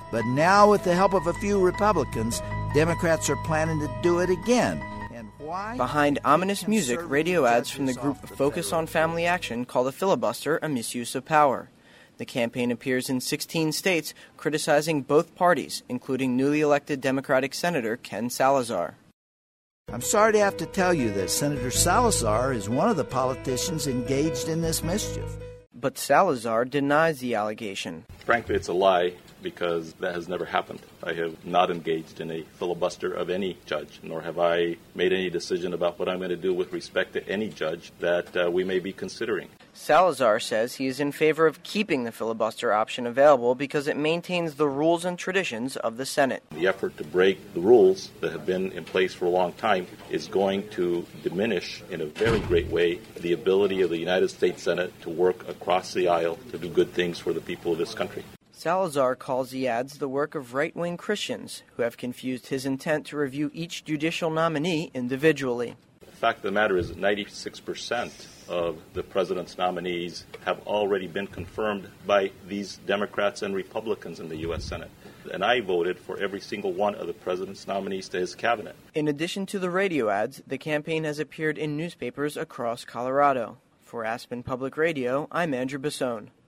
But now, with the help of a few Republicans, Democrats are planning to do it again. And why? Behind ominous music, radio ads from the group Focus on Family Action call the filibuster a misuse of power. The campaign appears in 16 states, criticizing both parties, including newly elected Democratic Senator Ken Salazar. I'm sorry to have to tell you that Senator Salazar is one of the politicians engaged in this mischief. But Salazar denies the allegation. Frankly, it's a lie because that has never happened. I have not engaged in a filibuster of any judge, nor have I made any decision about what I'm going to do with respect to any judge that we may be considering. Salazar says he is in favor of keeping the filibuster option available because it maintains the rules and traditions of the Senate. The effort to break the rules that have been in place for a long time is going to diminish in a very great way the ability of the United States Senate to work across the aisle to do good things for the people of this country. Salazar calls the ads the work of right-wing Christians who have confused his intent to review each judicial nominee individually. The fact of the matter is that 96% of the president's nominees have already been confirmed by these Democrats and Republicans in the U.S. Senate. And I voted for every single one of the president's nominees to his cabinet. In addition to the radio ads, the campaign has appeared in newspapers across Colorado. For Aspen Public Radio, I'm Andrew Basone.